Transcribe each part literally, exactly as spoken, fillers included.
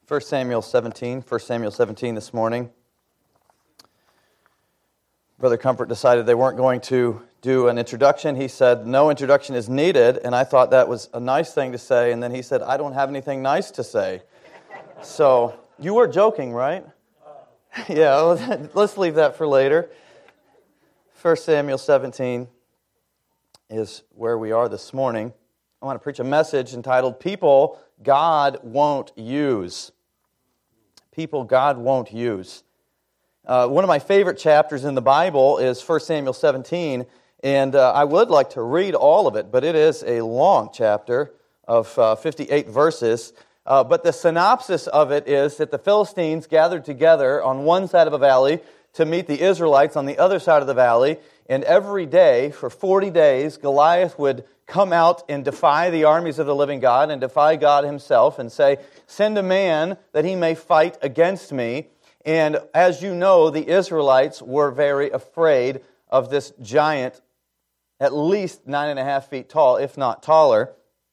First Samuel seventeen, First Samuel seventeen this morning. Brother Comfort decided they weren't going to do an introduction. He said, no introduction is needed, and I thought that was a nice thing to say, and then he said, I don't have anything nice to say. So, you were joking, right? Yeah, well, let's leave that for later. First Samuel seventeen is where we are this morning. I want to preach a message entitled, People God Won't Use. People God won't use. Uh, one of my favorite chapters in the Bible is First Samuel seventeen, and uh, I would like to read all of it, but it is a long chapter of uh, fifty-eight verses. Uh, but the synopsis of it is that the Philistines gathered together on one side of a valley to meet the Israelites on the other side of the valley, and every day, for forty days, Goliath would come out and defy the armies of the living God and defy God himself and say, send a man that he may fight against me. And as you know, the Israelites were very afraid of this giant, at least nine and a half feet tall, if not taller.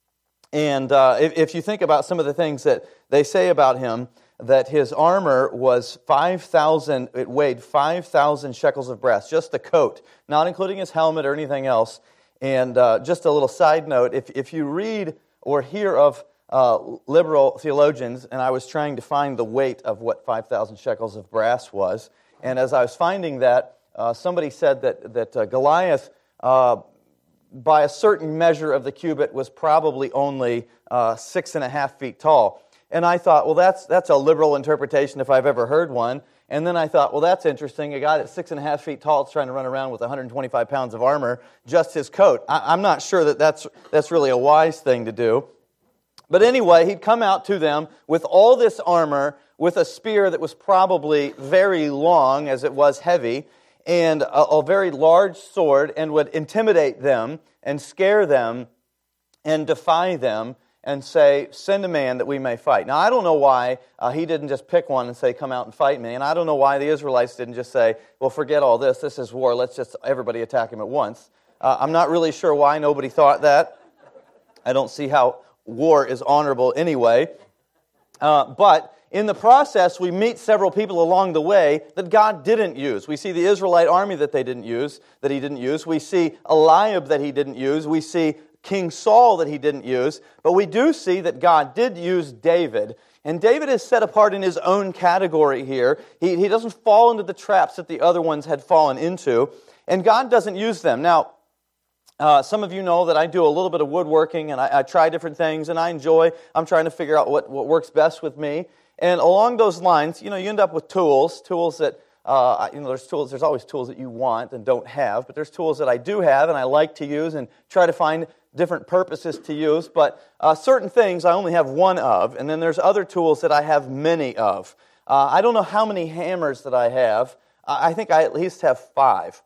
And uh, if, if you think about some of the things that they say about him, that his armor was five thousand, it weighed five thousand shekels of brass, just the coat, not including his helmet or anything else. And uh, just a little side note, if, if you read or hear of uh, liberal theologians, and I was trying to find the weight of what five thousand shekels of brass was, and as I was finding that, uh, somebody said that, that uh, Goliath, uh, by a certain measure of the cubit, was probably only uh, six and a half feet tall. And I thought, well, that's that's a liberal interpretation if I've ever heard one. And then I thought, well, that's interesting. A guy that's six and a half feet tall is trying to run around with one hundred twenty-five pounds of armor, just his coat. I, I'm not sure that that's, that's really a wise thing to do. But anyway, he'd come out to them with all this armor, with a spear that was probably very long, as it was heavy, and a, a very large sword, and would intimidate them and scare them and defy them, and say, send a man that we may fight. Now, I don't know why uh, he didn't just pick one and say, come out and fight me. And I don't know why the Israelites didn't just say, well, forget all this. This is war. Let's just everybody attack him at once. Uh, I'm not really sure why nobody thought that. I don't see how war is honorable anyway. Uh, but in the process, we meet several people along the way that God didn't use. We see the Israelite army that they didn't use, that he didn't use. We see Eliab that he didn't use. We see King Saul that he didn't use, but we do see that God did use David, and David is set apart in his own category here. He, he doesn't fall into the traps that the other ones had fallen into, and God doesn't use them. Now, uh, some of you know that I do a little bit of woodworking, and I, I try different things, and I enjoy, I'm trying to figure out what, what works best with me, and along those lines, you know, you end up with tools, tools that Uh, you know, there's tools. There's always tools that you want and don't have, but there's tools that I do have and I like to use and try to find different purposes to use. But uh, certain things I only have one of, and then there's other tools that I have many of. Uh, I don't know how many hammers that I have. I think I at least have five.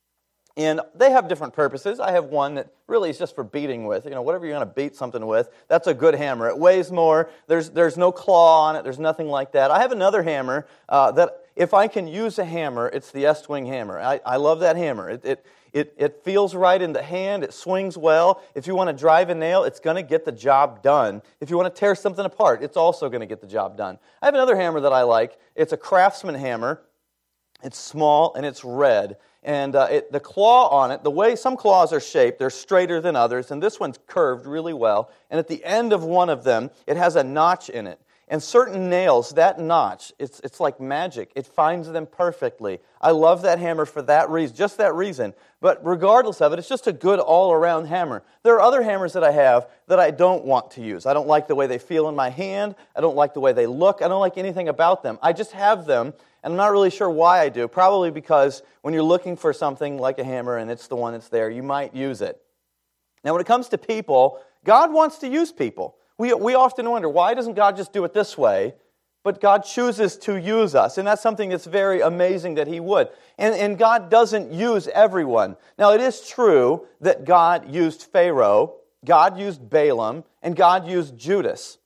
And they have different purposes. I have one that really is just for beating with. You know, whatever you're going to beat something with, that's a good hammer. It weighs more. There's there's no claw on it. There's nothing like that. I have another hammer uh, that if I can use a hammer, it's the Estwing hammer. I, I love that hammer. It, it it it feels right in the hand. It swings well. If you want to drive a nail, it's going to get the job done. If you want to tear something apart, it's also going to get the job done. I have another hammer that I like. It's a Craftsman hammer. It's small and it's red. And uh, it, the claw on it, the way some claws are shaped, they're straighter than others, and this one's curved really well. And at the end of one of them, it has a notch in it. And certain nails, that notch, it's it's like magic. It finds them perfectly. I love that hammer for that reason, just that reason. But regardless of it, it's just a good all-around hammer. There are other hammers that I have that I don't want to use. I don't like the way they feel in my hand. I don't like the way they look. I don't like anything about them. I just have them, and I'm not really sure why I do. Probably because when you're looking for something like a hammer and it's the one that's there, you might use it. Now, when it comes to people, God wants to use people. We we often wonder, why doesn't God just do it this way? But God chooses to use us, and that's something that's very amazing that He would. And, and God doesn't use everyone. Now, it is true that God used Pharaoh, God used Balaam, and God used Judas.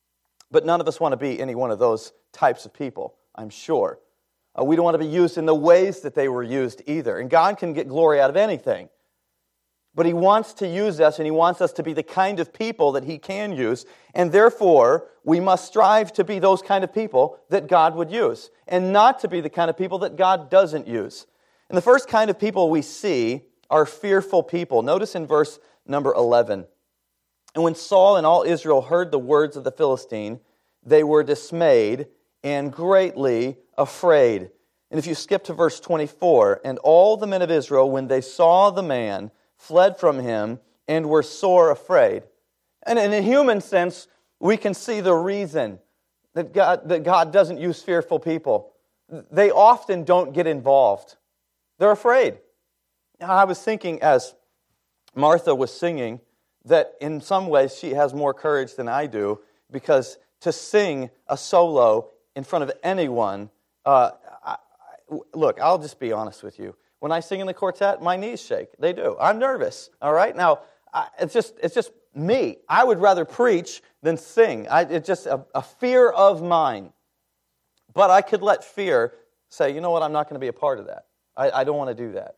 But none of us want to be any one of those types of people, I'm sure. Uh, we don't want to be used in the ways that they were used either. And God can get glory out of anything. but He wants to use us, and He wants us to be the kind of people that He can use. And therefore, we must strive to be those kind of people that God would use, and not to be the kind of people that God doesn't use. And the first kind of people we see are fearful people. Notice in verse number eleven. And when Saul and all Israel heard the words of the Philistine, they were dismayed and greatly afraid. And if you skip to verse twenty-four, and all the men of Israel, when they saw the man, fled from him and were sore afraid. And in a human sense, we can see the reason that God, that God doesn't use fearful people. They often don't get involved. They're afraid. I was thinking as Martha was singing that in some ways she has more courage than I do, because to sing a solo in front of anyone, uh, I, I, look, I'll just be honest with you. When I sing in the quartet, my knees shake. They do. I'm nervous. All right? Now, I, it's just it's just me. I would rather preach than sing. I, it's just a, a fear of mine. But I could let fear say, you know what, I'm not going to be a part of that. I, I don't want to do that.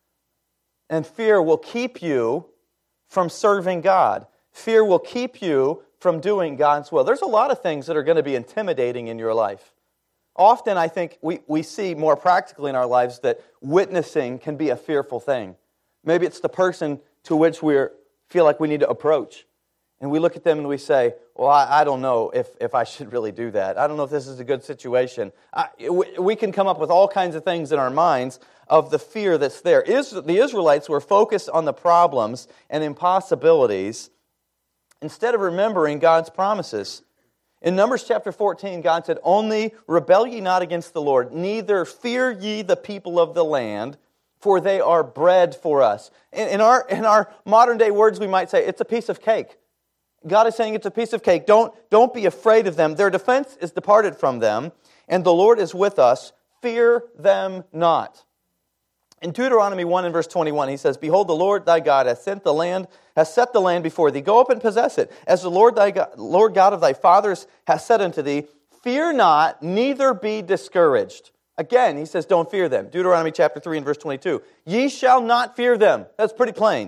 And fear will keep you from serving God. Fear will keep you from doing God's will. There's a lot of things that are going to be intimidating in your life. Often, I think, we, we see more practically in our lives that witnessing can be a fearful thing. Maybe it's the person to which we feel like we need to approach. And we look at them and we say, well, I, I don't know if, if I should really do that. I don't know if this is a good situation. I, we, we can come up with all kinds of things in our minds of the fear that's there. Is, the Israelites were focused on the problems and impossibilities instead of remembering God's promises. In Numbers chapter fourteen, God said, only rebel ye not against the Lord, neither fear ye the people of the land, for they are bread for us. In, in, our, in our modern day words, we might say, it's a piece of cake. God is saying it's a piece of cake. Don't, don't be afraid of them. Their defense is departed from them, and the Lord is with us. Fear them not. In Deuteronomy one and verse twenty-one, he says, behold, the Lord thy God hath sent the land, hath set the land before thee. Go up and possess it. As the Lord thy God, Lord God of thy fathers hath said unto thee, fear not, neither be discouraged. Again, he says, don't fear them. Deuteronomy chapter three and verse twenty-two. Ye shall not fear them. That's pretty plain.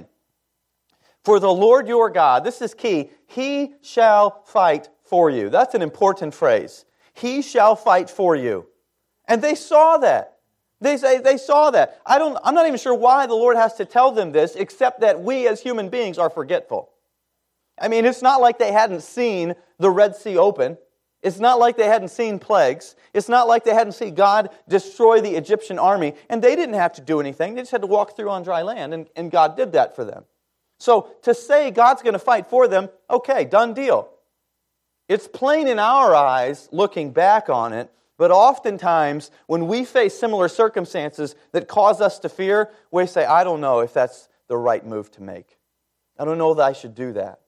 For the Lord your God, this is key, He shall fight for you. That's an important phrase. He shall fight for you. And they saw that. They say they saw that. I don't, I'm not even sure why the Lord has to tell them this, except that we as human beings are forgetful. I mean, it's not like they hadn't seen the Red Sea open. It's not like they hadn't seen plagues. It's not like they hadn't seen God destroy the Egyptian army. And they didn't have to do anything. They just had to walk through on dry land, and, and God did that for them. So to say God's going to fight for them, okay, done deal. It's plain in our eyes, looking back on it, but oftentimes when we face similar circumstances that cause us to fear, we say, I don't know if that's the right move to make. I don't know that I should do that.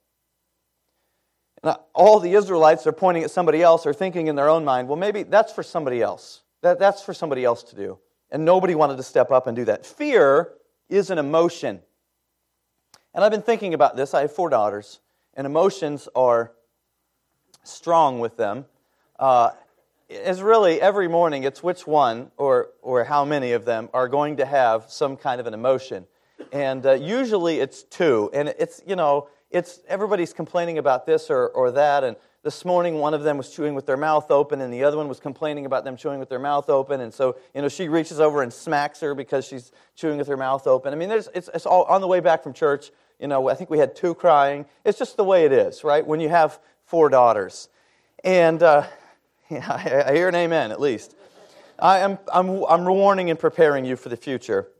And all the Israelites are pointing at somebody else or thinking in their own mind, well, maybe that's for somebody else. That, that's for somebody else to do. And nobody wanted to step up and do that. Fear is an emotion. And I've been thinking about this. I have four daughters, and emotions are strong with them. Uh, it's really every morning, it's which one or or how many of them are going to have some kind of an emotion. And uh, usually it's two. And it's, you know, it's everybody's complaining about this or, or that. And this morning, one of them was chewing with their mouth open, and the other one was complaining about them chewing with their mouth open. And so, you know, she reaches over and smacks her because she's chewing with her mouth open. I mean, there's it's, it's all on the way back from church. You know, I think we had two crying. It's just the way it is, right? When you have four daughters. And uh, yeah, I, I hear an amen, at least. I am I'm I'm warning and preparing you for the future.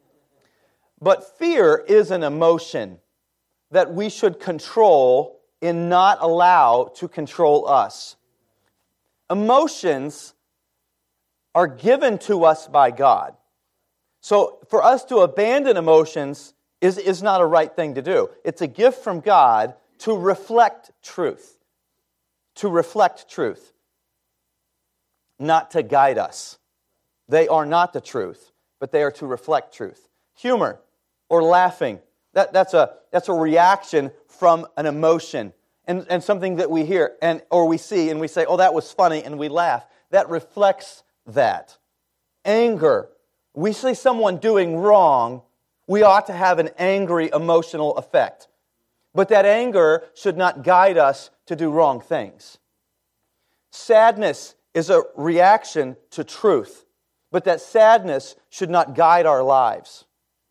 But fear is an emotion that we should control and not allow to control us. Emotions are given to us by God. So for us to abandon emotions is, is not a right thing to do. It's a gift from God to reflect truth. To reflect truth. Not to guide us. They are not the truth, but they are to reflect truth. Humor or laughing, that, that's a that's a reaction from an emotion and, and something that we hear and or we see and we say, oh, that was funny, and we laugh. That reflects that. Anger. We see someone doing wrong, We ought to have an angry emotional effect. But that anger should not guide us to do wrong things. Sadness is a reaction to truth, but that sadness should not guide our lives.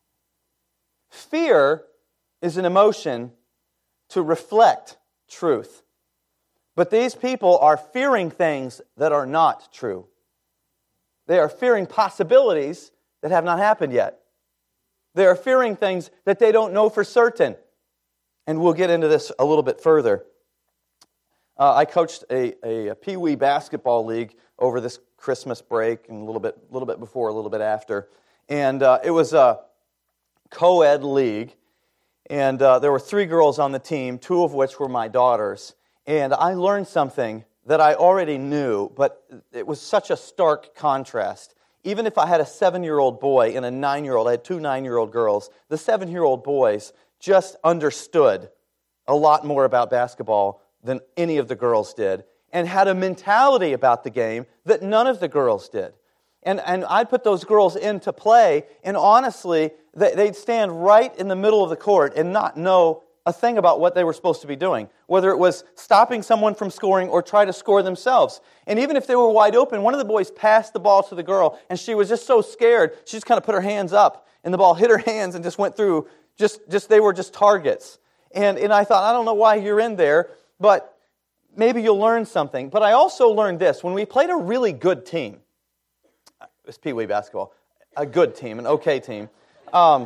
Fear is an emotion to reflect truth. But these people are fearing things that are not true. They are fearing possibilities that have not happened yet. They are fearing things that they don't know for certain. And we'll get into this a little bit further. Uh, I coached a, a, a Pee Wee basketball league over this Christmas break and a little bit, little bit before, a little bit after. And uh, it was a co-ed league. And uh, there were three girls on the team, two of which were my daughters. And I learned something that I already knew, but it was such a stark contrast. Even if I had a seven-year-old boy and a nine-year-old, I had two nine-year-old girls, the seven-year-old boys just understood a lot more about basketball than any of the girls did, and had a mentality about the game that none of the girls did. And, and I'd put those girls into play, and honestly, they, they'd stand right in the middle of the court and not know a thing about what they were supposed to be doing, whether it was stopping someone from scoring or try to score themselves. And even if they were wide open, one of the boys passed the ball to the girl, and she was just so scared, she just kind of put her hands up, and the ball hit her hands and just went through. Just, just they were just targets. And, and I thought, I don't know why you're in there, but maybe you'll learn something. But I also learned this. When we played a really good team, it's Pee Wee basketball, a good team, an okay team, um,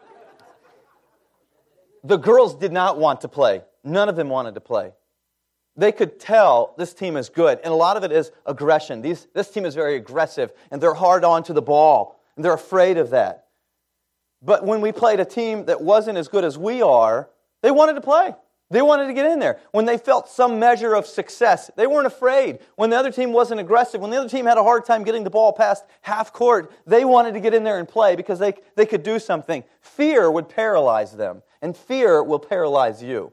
the girls did not want to play. None of them wanted to play. They could tell this team is good, and a lot of it is aggression. These, this team is very aggressive, and they're hard onto the ball, and they're afraid of that. But when we played a team that wasn't as good as we are, they wanted to play. They wanted to get in there. When they felt some measure of success, they weren't afraid. When the other team wasn't aggressive, when the other team had a hard time getting the ball past half court, they wanted to get in there and play because they, they could do something. Fear would paralyze them, and fear will paralyze you.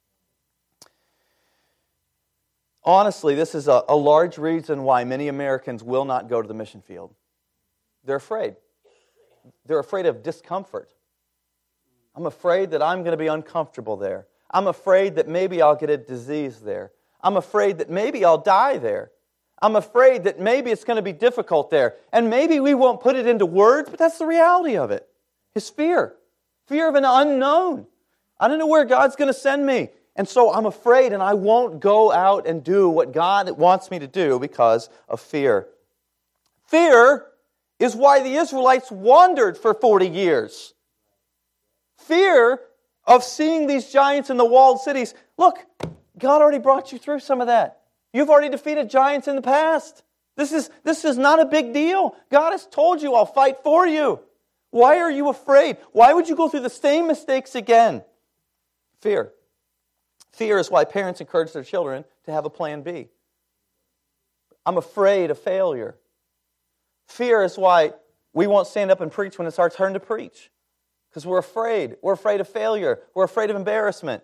Honestly, this is a, a large reason why many Americans will not go to the mission field. They're afraid. They're afraid of discomfort. I'm afraid that I'm going to be uncomfortable there. I'm afraid that maybe I'll get a disease there. I'm afraid that maybe I'll die there. I'm afraid that maybe it's going to be difficult there. And maybe we won't put it into words, but that's the reality of it. It's fear. Fear of an unknown. I don't know where God's going to send me. And so I'm afraid, and I won't go out and do what God wants me to do because of fear. Fear is why the Israelites wandered for forty years. Fear of seeing these giants in the walled cities. Look, God already brought you through some of that. You've already defeated giants in the past. This is, this is not a big deal. God has told you, I'll fight for you. Why are you afraid? Why would you go through the same mistakes again? Fear. Fear is why parents encourage their children to have a plan B. I'm afraid of failure. Fear is why we won't stand up and preach when it's our turn to preach. Because we're afraid. We're afraid of failure. We're afraid of embarrassment.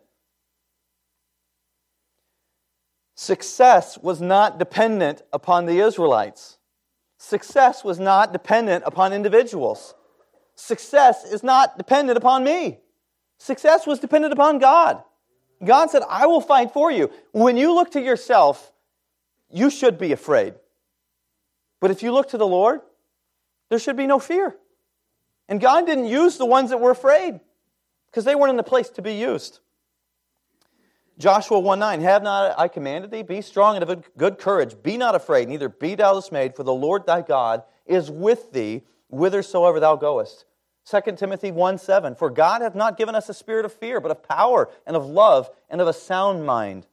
Success was not dependent upon the Israelites. Success was not dependent upon individuals. Success is not dependent upon me. Success was dependent upon God. God said, I will fight for you. When you look to yourself, you should be afraid. But if you look to the Lord, there should be no fear. And God didn't use the ones that were afraid because they weren't in the place to be used. Joshua one nine, have not I commanded thee? Be strong and of good courage. Be not afraid, neither be thou dismayed, for the Lord thy God is with thee whithersoever thou goest. Second Timothy one seven, for God hath not given us a spirit of fear, but of power and of love and of a sound mind.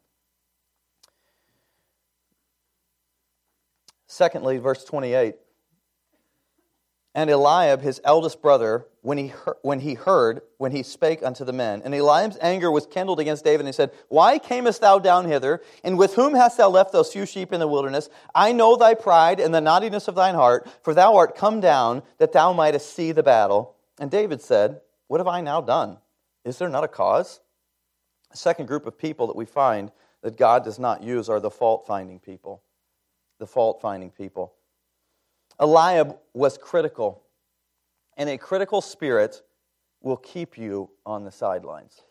Secondly, verse twenty-eight. And Eliab, his eldest brother, when he, heard, when he heard, when he spake unto the men, and Eliab's anger was kindled against David, and he said, Why camest thou down hither? And with whom hast thou left those few sheep in the wilderness? I know thy pride and the naughtiness of thine heart, for thou art come down, that thou mightest see the battle. And David said, What have I now done? Is there not a cause? A second group of people that we find that God does not use are the fault-finding people. The fault-finding people. Eliab was critical, and a critical spirit will keep you on the sidelines.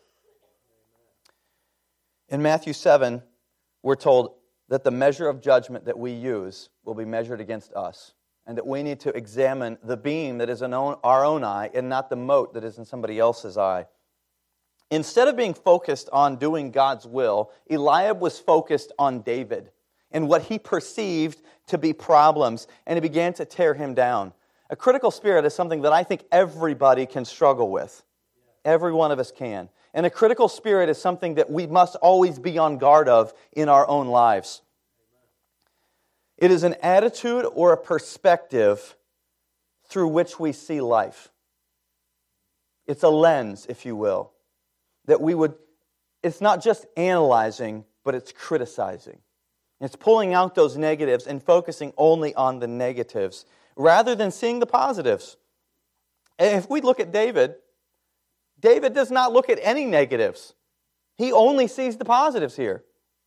In Matthew seven, we're told that the measure of judgment that we use will be measured against us, and that we need to examine the beam that is in our own eye and not the mote that is in somebody else's eye. Instead of being focused on doing God's will, Eliab was focused on David and what he perceived to be problems, and he began to tear him down. A critical spirit is something that I think everybody can struggle with. Every one of us can. And a critical spirit is something that we must always be on guard of in our own lives. It is an attitude or a perspective through which we see life. It's a lens, if you will, that we would, it's not just analyzing, but it's criticizing. It's pulling out those negatives and focusing only on the negatives, rather than seeing the positives. And if we look at David, David does not look at any negatives. He only sees the positives here.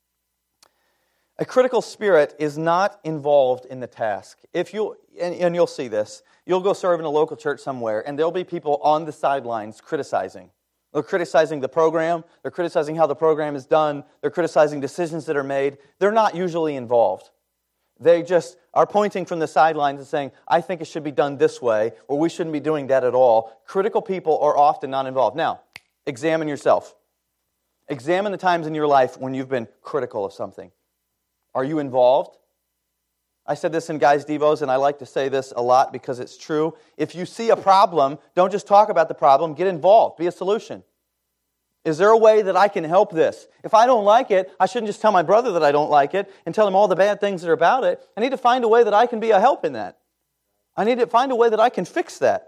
A critical spirit is not involved in the task. If you and, and you'll see this, you'll go serve in a local church somewhere, and there'll be people on the sidelines criticizing. They're criticizing the program. They're criticizing how the program is done. They're criticizing decisions that are made. They're not usually involved. They just are pointing from the sidelines and saying, I think it should be done this way, or we shouldn't be doing that at all. Critical people are often not involved. Now, examine yourself. Examine the times in your life when you've been critical of something. Are you involved? I said this in Guys Devos, and I like to say this a lot because it's true. If you see a problem, don't just talk about the problem. Get involved. Be a solution. Is there a way that I can help this? If I don't like it, I shouldn't just tell my brother that I don't like it and tell him all the bad things that are about it. I need to find a way that I can be a help in that. I need to find a way that I can fix that.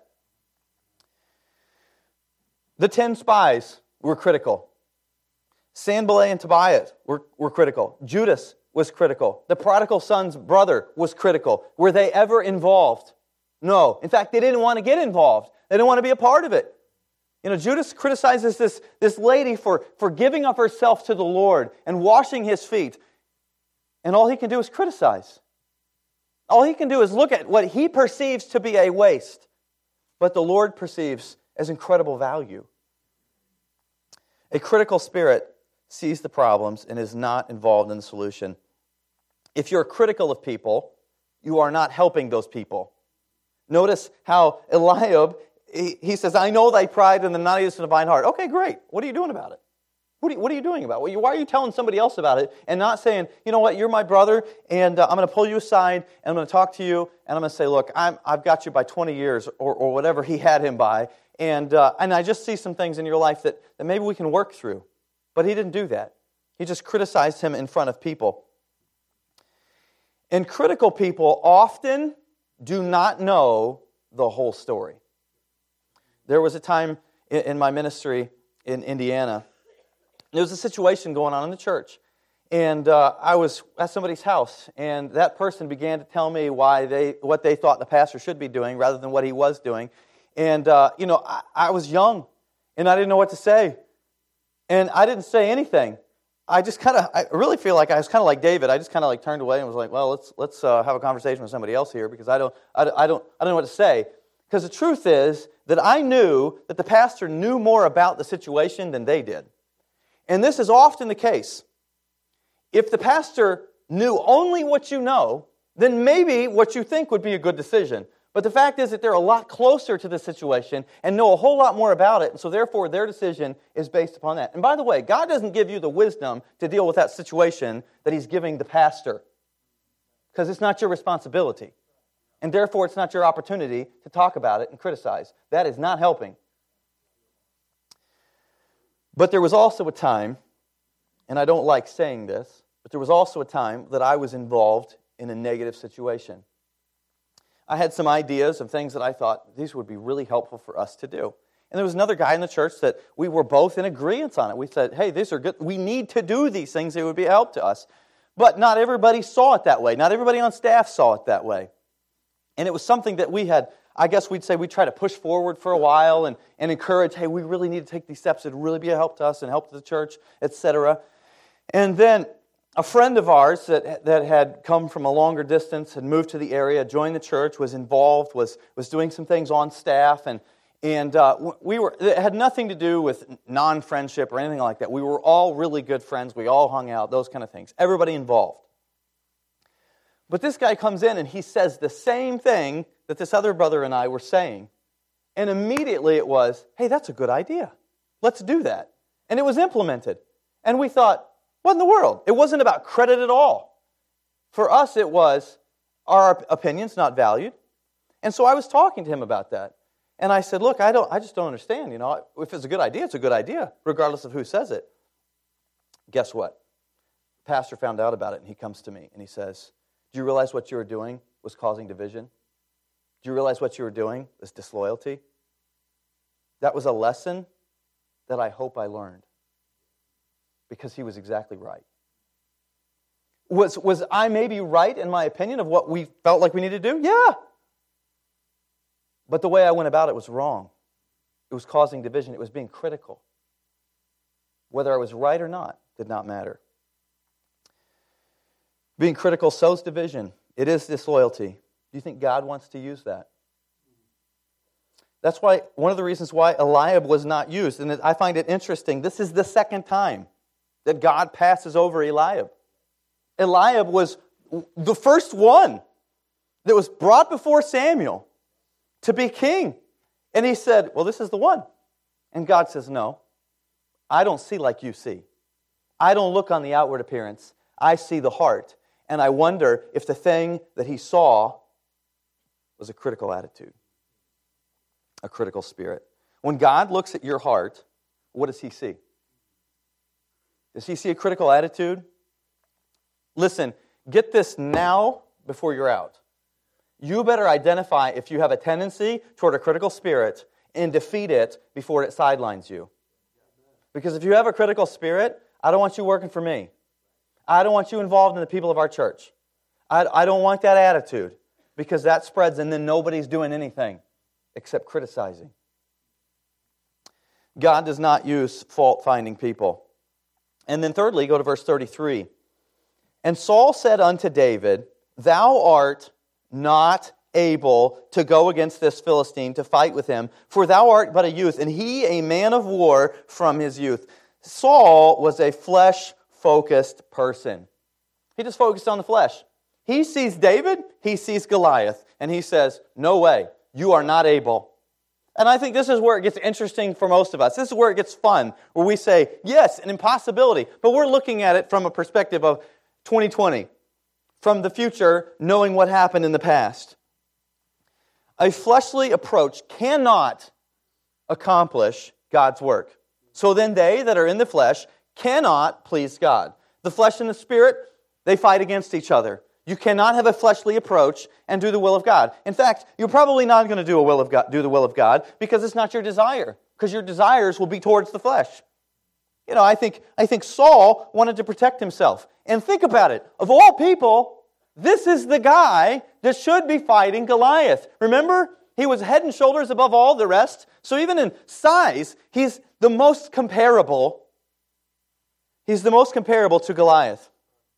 The ten spies were critical. Sanballat and Tobiah were, were critical. Judas was critical. The prodigal son's brother was critical. Were they ever involved? No. In fact, they didn't want to get involved. They didn't want to be a part of it. You know, Judas criticizes this, this lady for, for giving of herself to the Lord and washing His feet. And all he can do is criticize. All he can do is look at what he perceives to be a waste, but the Lord perceives as incredible value. A critical spirit sees the problems and is not involved in the solution. If you're critical of people, you are not helping those people. Notice how Eliab, he, he says, I know thy pride and the naughtiness of thine heart. Okay, great. What are you doing about it? What are you, what are you doing about it? Why are you telling somebody else about it and not saying, you know what, you're my brother, and uh, I'm going to pull you aside, and I'm going to talk to you, and I'm going to say, look, I'm, I've got you by twenty years, or, or whatever he had him by, and uh, and I just see some things in your life that, that maybe we can work through. But he didn't do that. He just criticized him in front of people. And critical people often do not know the whole story. There was a time in, in my ministry in Indiana. There was a situation going on in the church. And uh, I was at somebody's house, and that person began to tell me why they, what they thought the pastor should be doing rather than what he was doing. And, uh, you know, I, I was young, and I didn't know what to say. And I didn't say anything. I just kind of, I really feel like I was kind of like David. I just kind of like turned away and was like, well, let's let's uh, have a conversation with somebody else here because I don't, I, I don't, I don't know what to say. Because the truth is that I knew that the pastor knew more about the situation than they did. And this is often the case. If the pastor knew only what you know, then maybe what you think would be a good decision. But the fact is that they're a lot closer to the situation and know a whole lot more about it, and so therefore their decision is based upon that. And by the way, God doesn't give you the wisdom to deal with that situation that He's giving the pastor, because it's not your responsibility. And therefore it's not your opportunity to talk about it and criticize. That is not helping. But there was also a time, and I don't like saying this, but there was also a time that I was involved in a negative situation. I had some ideas of things that I thought these would be really helpful for us to do. And there was another guy in the church that we were both in agreement on it. We said, hey, these are good. We need to do these things. It would be a help to us. But not everybody saw it that way. Not everybody on staff saw it that way. And it was something that we had, I guess we'd say we try to push forward for a while and, and encourage, hey, we really need to take these steps. It would really be a help to us and help to the church, et cetera. And then a friend of ours that, that had come from a longer distance, had moved to the area, joined the church, was involved, was, was doing some things on staff, and, And uh, we were, it had nothing to do with non-friendship or anything like that. We were all really good friends. We all hung out, those kind of things. Everybody involved. But this guy comes in and he says the same thing that this other brother and I were saying. And immediately it was, hey, that's a good idea. Let's do that. And it was implemented. And we thought, what in the world? It wasn't about credit at all. For us, it was our opinions not valued. And so I was talking to him about that. And I said, look, I don't. I just don't understand. You know, if it's a good idea, it's a good idea, regardless of who says it. Guess what? The pastor found out about it, and he comes to me, and he says, do you realize what you were doing was causing division? Do you realize what you were doing was disloyalty? That was a lesson that I hope I learned, because he was exactly right. Was, was I maybe right in my opinion of what we felt like we needed to do? Yeah. But the way I went about it was wrong. It was causing division. It was being critical. Whether I was right or not did not matter. Being critical sows division. It is disloyalty. Do you think God wants to use that? That's why one of the reasons why Eliab was not used, and I find it interesting, this is the second time that God passes over Eliab. Eliab was the first one that was brought before Samuel to be king. And he said, well, this is the one. And God says, no, I don't see like you see. I don't look on the outward appearance. I see the heart. And I wonder if the thing that he saw was a critical attitude, a critical spirit. When God looks at your heart, what does he see? Does he see a critical attitude? Listen, get this now before you're out. You better identify if you have a tendency toward a critical spirit and defeat it before it sidelines you. Because if you have a critical spirit, I don't want you working for me. I don't want you involved in the people of our church. I, I don't want that attitude, because that spreads and then nobody's doing anything except criticizing. God does not use fault-finding people. And then thirdly, go to verse thirty-three. And Saul said unto David, thou art not able to go against this Philistine to fight with him, for thou art but a youth, and he a man of war from his youth. Saul was a flesh-focused person. He just focused on the flesh. He sees David, he sees Goliath, and he says, no way, you are not able. And I think this is where it gets interesting for most of us. This is where it gets fun, where we say, yes, an impossibility, but we're looking at it from a perspective of twenty twenty. From the future, knowing what happened in the past. A fleshly approach cannot accomplish God's work. So then they that are in the flesh cannot please God. The flesh and the spirit, they fight against each other. You cannot have a fleshly approach and do the will of God. In fact, you're probably not going to do a will of God, do the will of God, because it's not your desire. Because your desires will be towards the flesh. You know, I think I think Saul wanted to protect himself. And think about it. Of all people, this is the guy that should be fighting Goliath. Remember? He was head and shoulders above all the rest. So even in size, he's the most comparable. He's the most comparable to Goliath.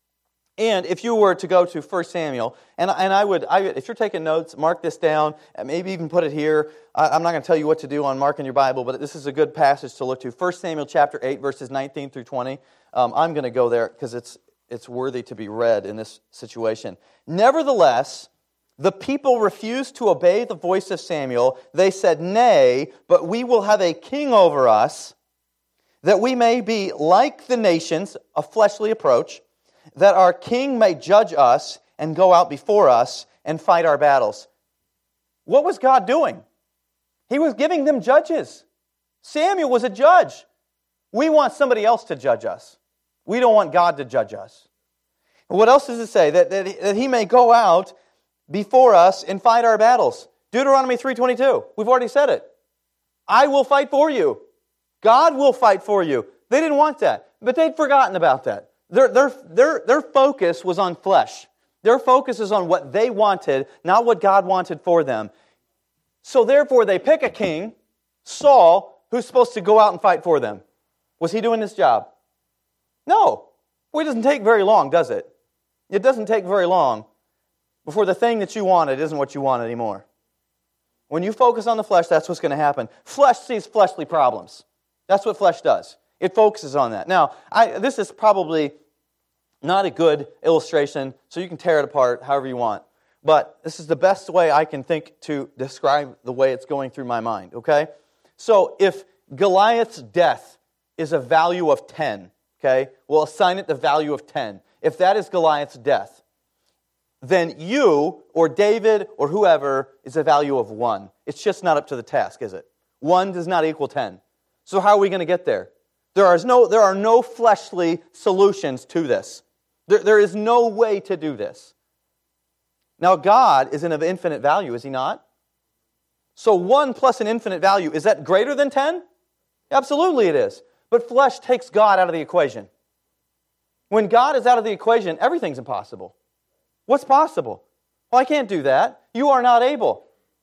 And if you were to go to First Samuel, and, and I would, I, if you're taking notes, mark this down, and maybe even put it here. I, I'm not going to tell you what to do on marking your Bible, but this is a good passage to look to. First Samuel chapter eight, verses nineteen through twenty. Um, I'm going to go there because it's it's worthy to be read in this situation. Nevertheless, the people refused to obey the voice of Samuel. They said, nay, but we will have a king over us, that we may be like the nations, a fleshly approach, that our king may judge us and go out before us and fight our battles. What was God doing? He was giving them judges. Samuel was a judge. We want somebody else to judge us. We don't want God to judge us. What else does it say? That, that, that he may go out before us and fight our battles. Deuteronomy three twenty-two. We've already said it. I will fight for you. God will fight for you. They didn't want that, but they'd forgotten about that. Their, their, their, their focus was on flesh. Their focus is on what they wanted, not what God wanted for them. So therefore they pick a king, Saul, who's supposed to go out and fight for them. Was he doing this job? No. Well, it doesn't take very long, does it? It doesn't take very long before the thing that you wanted isn't what you want anymore. When you focus on the flesh, that's what's going to happen. Flesh sees fleshly problems. That's what flesh does. It focuses on that. Now, I, this is probably not a good illustration, so you can tear it apart however you want. But this is the best way I can think to describe the way it's going through my mind, okay? So if Goliath's death is a value of ten, okay, we'll assign it the value of ten. If that is Goliath's death, then you or David or whoever is a value of one. It's just not up to the task, is it? One does not equal ten. So how are we going to get there? There is no, there are no fleshly solutions to this. There, there is no way to do this. Now, God is of infinite value, is He not? So one plus an infinite value, is that greater than ten? Absolutely it is. But flesh takes God out of the equation. When God is out of the equation, everything's impossible. What's possible? Well, I can't do that. You are not able.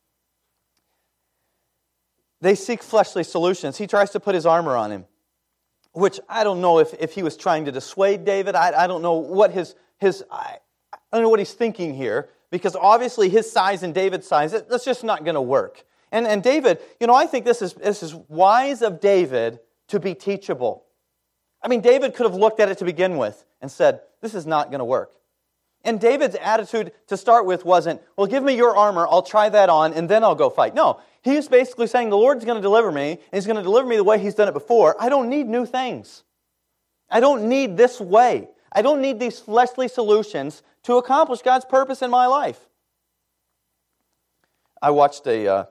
They seek fleshly solutions. He tries to put his armor on him, which I don't know if, if he was trying to dissuade David. I, I don't know what his, his I, I don't know what he's thinking here, because obviously his size and David's size, that's just not going to work. And, and David, you know, I think this is, this is wise of David to be teachable. I mean, David could have looked at it to begin with and said, this is not going to work. And David's attitude to start with wasn't, well, give me your armor, I'll try that on, and then I'll go fight. No, he's basically saying the Lord's going to deliver me, and He's going to deliver me the way He's done it before. I don't need new things. I don't need this way. I don't need these fleshly solutions to accomplish God's purpose in my life. I watched a uh,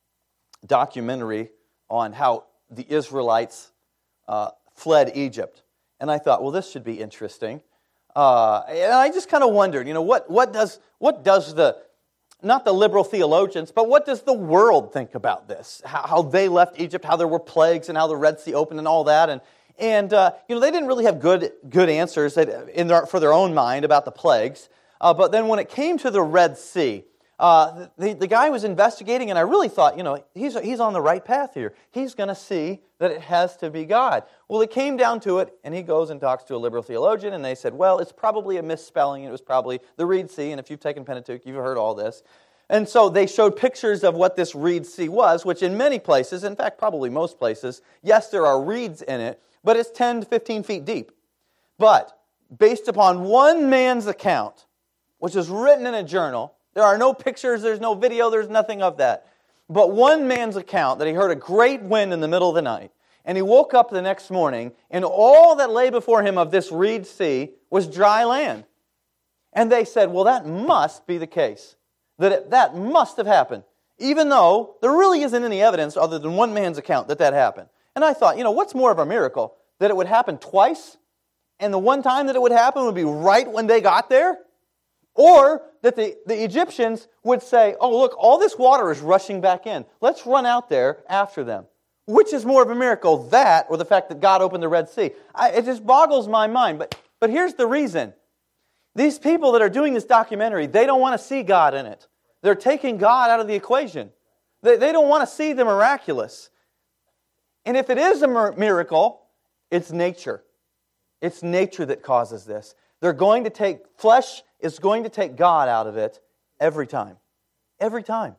documentary on how the Israelites uh, fled Egypt. And I thought, well, this should be interesting. Uh, and I just kind of wondered, you know, what, what does what does the, not the liberal theologians, but what does the world think about this? How, how they left Egypt, how there were plagues, and how the Red Sea opened and all that. And, and uh, you know, they didn't really have good good answers in their, for their own mind about the plagues. Uh, but then when it came to the Red Sea, uh, the, the guy was investigating, and I really thought, you know, he's, he's on the right path here. He's going to see that it has to be God. Well, it came down to it, and he goes and talks to a liberal theologian, and they said, well, it's probably a misspelling. It was probably the Reed Sea, and if you've taken Pentateuch, you've heard all this. And so they showed pictures of what this Reed Sea was, which in many places, in fact, probably most places, yes, there are reeds in it, but it's ten to fifteen feet deep. But based upon one man's account, which is written in a journal, there are no pictures, there's no video, there's nothing of that. But one man's account that he heard a great wind in the middle of the night, and he woke up the next morning, and all that lay before him of this Reed Sea was dry land. And they said, well, that must be the case. That it, that must have happened, even though there really isn't any evidence other than one man's account that that happened. And I thought, you know, what's more of a miracle? That it would happen twice, and the one time that it would happen would be right when they got there? Or that the, the Egyptians would say, oh, look, all this water is rushing back in. Let's run out there after them. Which is more of a miracle, that or the fact that God opened the Red Sea? I, it just boggles my mind. But, but here's the reason. These people that are doing this documentary, they don't want to see God in it. They're taking God out of the equation. They, they don't want to see the miraculous. And if it is a miracle, it's nature. It's nature that causes this. They're going to take, flesh is going to take God out of it every time. Every time.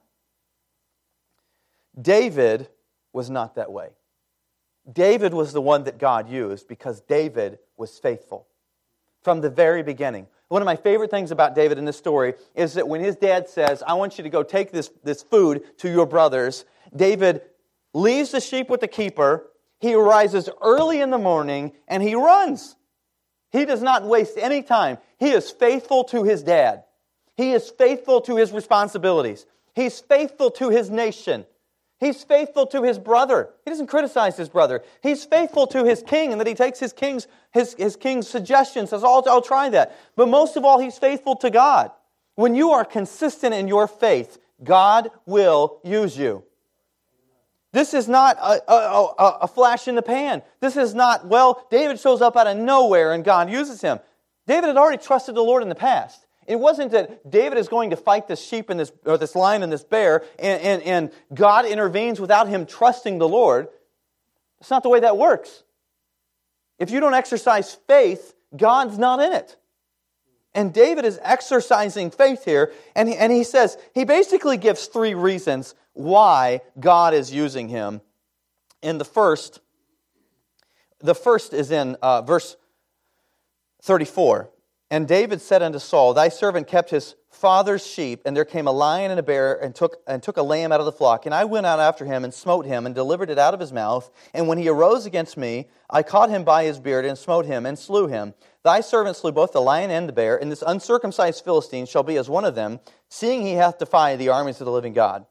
David was not that way. David was the one that God used because David was faithful from the very beginning. One of my favorite things about David in this story is that when his dad says, I want you to go take this, this food to your brothers, David leaves the sheep with the keeper, he rises early in the morning, and he runs. He does not waste any time. He is faithful to his dad. He is faithful to his responsibilities. He's faithful to his nation. He's faithful to his brother. He doesn't criticize his brother. He's faithful to his king, and that he takes his king's, his, his king's suggestions, says, I'll, I'll try that. But most of all, he's faithful to God. When you are consistent in your faith, God will use you. This is not a, a, a, a flash in the pan. This is not, well, David shows up out of nowhere and God uses him. David had already trusted the Lord in the past. It wasn't that David is going to fight this sheep and this, or this lion and this bear, and, and, and God intervenes without him trusting the Lord. That's not the way that works. If you don't exercise faith, God's not in it. And David is exercising faith here, and he, and he says, he basically gives three reasons why God is using him. In the first, the first is in uh, verse thirty-four. And David said unto Saul, Thy servant kept his father's sheep, and there came a lion and a bear, and took and took a lamb out of the flock. And I went out after him, and smote him, and delivered it out of his mouth. And when he arose against me, I caught him by his beard, and smote him, and slew him. Thy servant slew both the lion and the bear, and this uncircumcised Philistine shall be as one of them, seeing he hath defied the armies of the living God.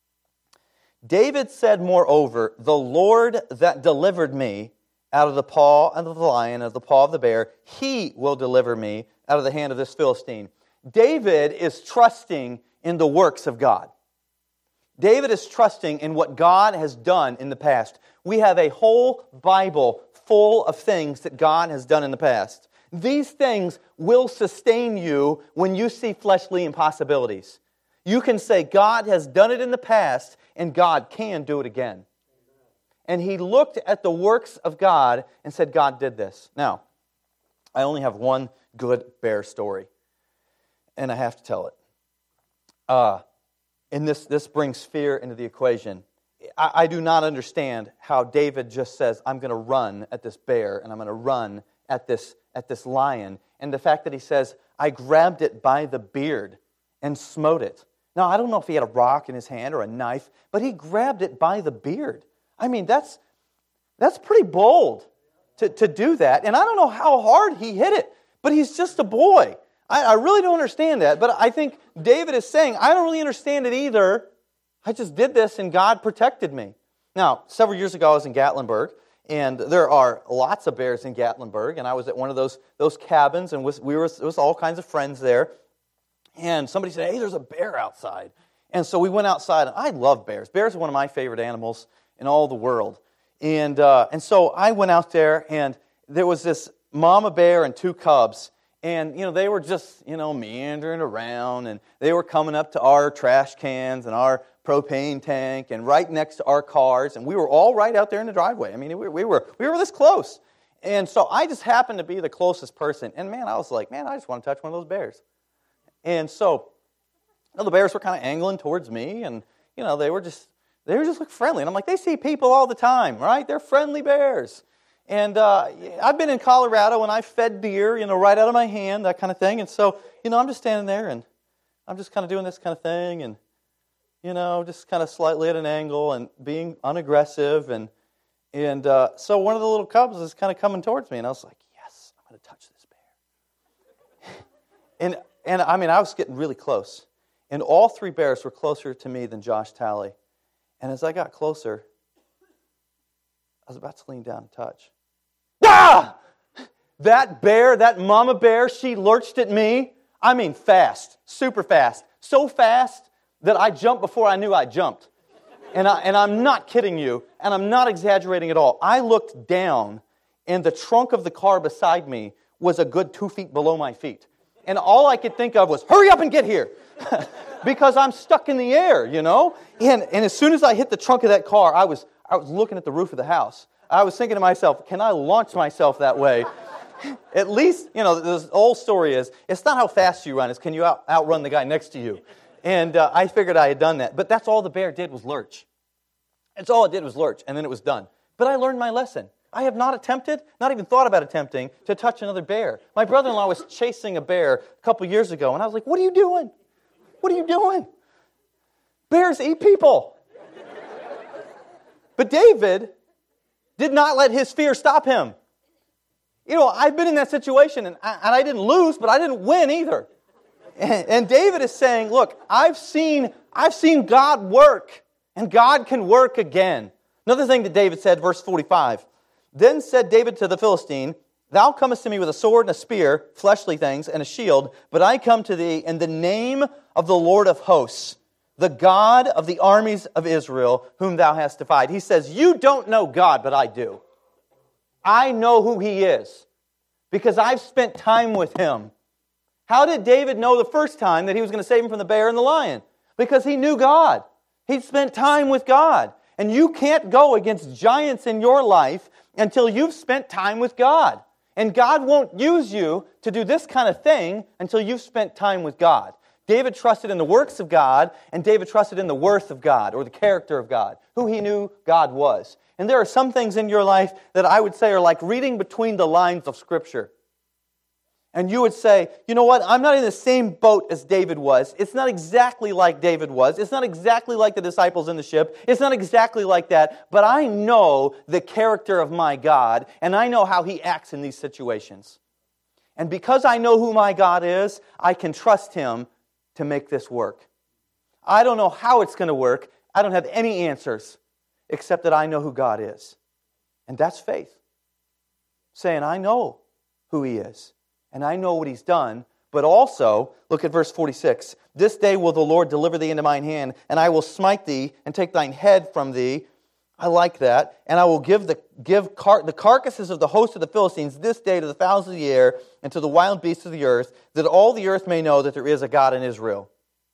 David said, moreover, The Lord that delivered me out of the paw of the lion, of the paw of the bear, He will deliver me out of the hand of this Philistine. David is trusting in the works of God. David is trusting in what God has done in the past. We have a whole Bible full of things that God has done in the past. These things will sustain you when you see fleshly impossibilities. You can say, God has done it in the past, and God can do it again. And he looked at the works of God and said, God did this. Now, I only have one good bear story, and I have to tell it. Uh, and this, this brings fear into the equation. I, I do not understand how David just says, I'm going to run at this bear, and I'm going to run at this, at this lion. And the fact that he says, I grabbed it by the beard and smote it. Now, I don't know if he had a rock in his hand or a knife, but he grabbed it by the beard. I mean, that's that's pretty bold to, to do that. And I don't know how hard he hit it, but he's just a boy. I, I really don't understand that. But I think David is saying, I don't really understand it either. I just did this and God protected me. Now, several years ago I was in Gatlinburg, and there are lots of bears in Gatlinburg, and I was at one of those, those cabins, and we were, it was all kinds of friends there. And somebody said, hey, there's a bear outside. And so we went outside, and I love bears. Bears are one of my favorite animals in all the world. And uh, and so I went out there, and there was this mama bear and two cubs. And, you know, they were just, you know, meandering around, and they were coming up to our trash cans and our propane tank and right next to our cars. And we were all right out there in the driveway. I mean, we, we were we were this close. And so I just happened to be the closest person. And, man, I was like, man, I just want to touch one of those bears. And so, you know, the bears were kind of angling towards me, and, you know, they were just, they were just look friendly. And I'm like, they see people all the time, right? They're friendly bears. And uh, I've been in Colorado, and I fed deer, you know, right out of my hand, that kind of thing. And so, you know, I'm just standing there, and I'm just kind of doing this kind of thing, and, you know, just kind of slightly at an angle and being unaggressive. And, and uh, so one of the little cubs is kind of coming towards me, and I was like, yes, I'm going to touch this bear. and And, I mean, I was getting really close. And all three bears were closer to me than Josh Talley. And as I got closer, I was about to lean down and touch. Ah! That bear, that mama bear, she lurched at me. I mean, fast, super fast. So fast that I jumped before I knew I jumped. And, I, and I'm not kidding you, and I'm not exaggerating at all. I looked down, and the trunk of the car beside me was a good two feet below my feet. And all I could think of was, hurry up and get here. Because I'm stuck in the air, you know. And, and as soon as I hit the trunk of that car, I was I was looking at the roof of the house. I was thinking to myself, can I launch myself that way? At least, you know, the old story is, it's not how fast you run, it's can you out, outrun the guy next to you. And uh, I figured I had done that. But that's all the bear did was lurch. That's all it did was lurch, and then it was done. But I learned my lesson. I have not attempted, not even thought about attempting, to touch another bear. My brother-in-law was chasing a bear a couple years ago, and I was like, what are you doing? What are you doing? Bears eat people. But David did not let his fear stop him. You know, I've been in that situation, and I, and I didn't lose, but I didn't win either. And, and David is saying, look, I've seen, I've seen God work, and God can work again. Another thing that David said, verse forty-five, then said David to the Philistine, thou comest to me with a sword and a spear, fleshly things, and a shield, but I come to thee in the name of the Lord of hosts, the God of the armies of Israel, whom thou hast defied. He says, you don't know God, but I do. I know who He is, because I've spent time with Him. How did David know the first time that he was going to save him from the bear and the lion? Because he knew God. He'd spent time with God. And you can't go against giants in your life until you've spent time with God. And God won't use you to do this kind of thing until you've spent time with God. David trusted in the works of God, and David trusted in the worth of God, or the character of God, who he knew God was. And there are some things in your life that I would say are like reading between the lines of Scripture. And you would say, you know what, I'm not in the same boat as David was. It's not exactly like David was. It's not exactly like the disciples in the ship. It's not exactly like that. But I know the character of my God, and I know how He acts in these situations. And because I know who my God is, I can trust Him to make this work. I don't know how it's going to work. I don't have any answers, except that I know who God is. And that's faith. Saying, I know who He is. And I know what He's done, but also, look at verse forty-six. This day will the Lord deliver thee into mine hand, and I will smite thee, and take thine head from thee. I like that. And I will give the give car, the carcasses of the host of the Philistines this day to the fowls of the air, and to the wild beasts of the earth, that all the earth may know that there is a God in Israel.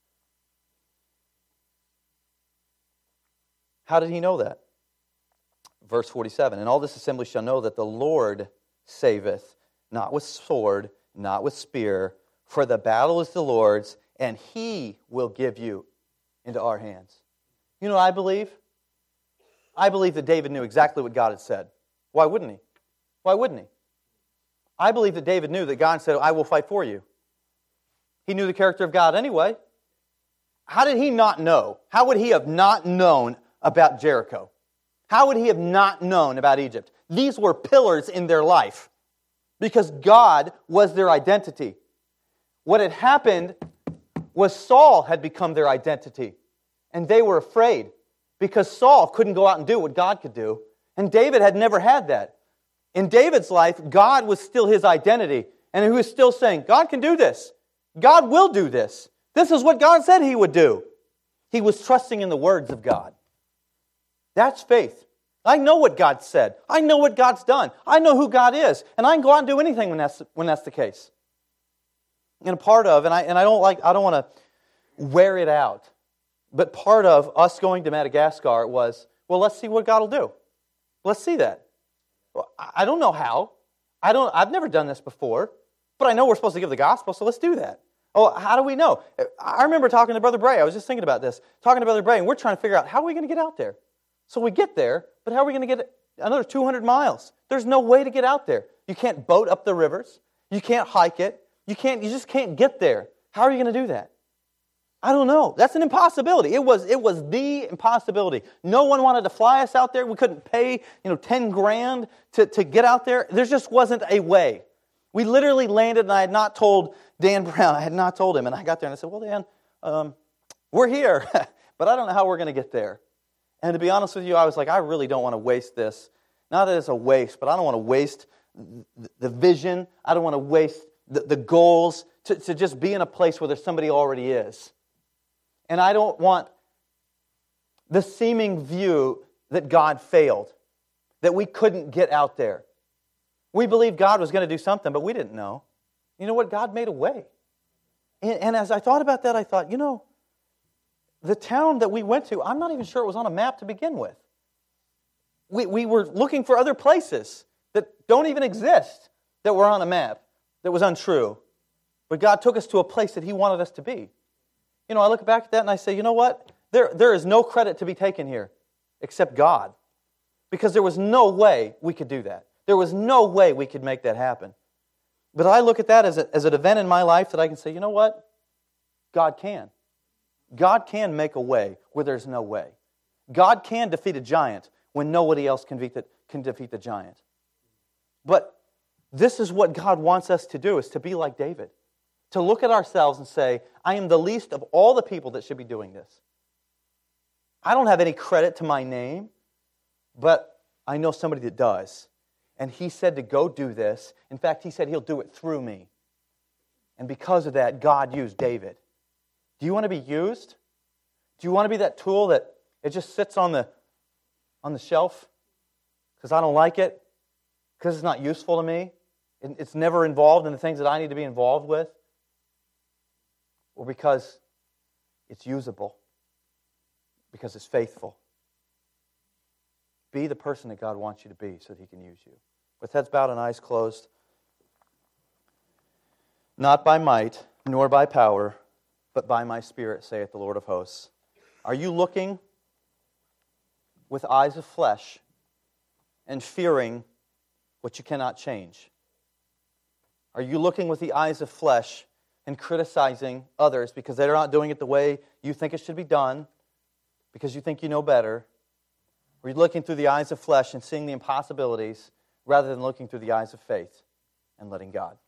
How did he know that? Verse forty-seven. And all this assembly shall know that the Lord saveth, not with sword, not with spear, for the battle is the Lord's, and He will give you into our hands. You know what I believe? I believe that David knew exactly what God had said. Why wouldn't he? Why wouldn't he? I believe that David knew that God said, I will fight for you. He knew the character of God anyway. How did he not know? How would he have not known about Jericho? How would he have not known about Egypt? These were pillars in their life. Because God was their identity. What had happened was Saul had become their identity. And they were afraid. Because Saul couldn't go out and do what God could do. And David had never had that. In David's life, God was still his identity. And he was still saying, God can do this. God will do this. This is what God said He would do. He was trusting in the words of God. That's faith. I know what God said. I know what God's done. I know who God is. And I can go out and do anything when that's, when that's the case. And a part of, and I, and I don't like, I don't want to wear it out, but part of us going to Madagascar was, well, let's see what God will do. Let's see that. Well, I don't know how. I don't, I've never done this before, but I know we're supposed to give the gospel, so let's do that. Oh, how do we know? I remember talking to Brother Bray. I was just thinking about this. Talking to Brother Bray, and we're trying to figure out, how are we going to get out there? So we get there, but how are we going to get another two hundred miles? There's no way to get out there. You can't boat up the rivers. You can't hike it. You can't. You just can't get there. How are you going to do that? I don't know. That's an impossibility. It was, it was the impossibility. No one wanted to fly us out there. We couldn't pay, you know, ten grand to, to get out there. There just wasn't a way. We literally landed, and I had not told Dan Brown. I had not told him. And I got there, and I said, well, Dan, um, we're here, but I don't know how we're going to get there. And to be honest with you, I was like, I really don't want to waste this. Not that it's a waste, but I don't want to waste the vision. I don't want to waste the, the goals to, to just be in a place where there's somebody already is. And I don't want the seeming view that God failed, that we couldn't get out there. We believed God was going to do something, but we didn't know. You know what? God made a way. And, and as I thought about that, I thought, you know, the town that we went to, I'm not even sure it was on a map to begin with. We, we were looking for other places that don't even exist that were on a map, that was untrue. But God took us to a place that He wanted us to be. You know, I look back at that and I say, you know what? There, there is no credit to be taken here except God. Because there was no way we could do that. There was no way we could make that happen. But I look at that as, a, as an event in my life that I can say, you know what? God can. God can make a way where there's no way. God can defeat a giant when nobody else can defeat the, can defeat the giant. But this is what God wants us to do, is to be like David. To look at ourselves and say, I am the least of all the people that should be doing this. I don't have any credit to my name, but I know somebody that does. And He said to go do this. In fact, He said He'll do it through me. And because of that, God used David. Do you want to be used? Do you want to be that tool that it just sits on the, on the shelf because I don't like it, because it's not useful to me, it's never involved in the things that I need to be involved with, or because it's usable, because it's faithful? Be the person that God wants you to be so that He can use you. With heads bowed and eyes closed, Not by might, nor by power, but by my Spirit, saith the Lord of hosts. Are you looking with eyes of flesh and fearing what you cannot change? Are you looking with the eyes of flesh and criticizing others because they're not doing it the way you think it should be done, because you think you know better? Or are you looking through the eyes of flesh and seeing the impossibilities rather than looking through the eyes of faith and letting God?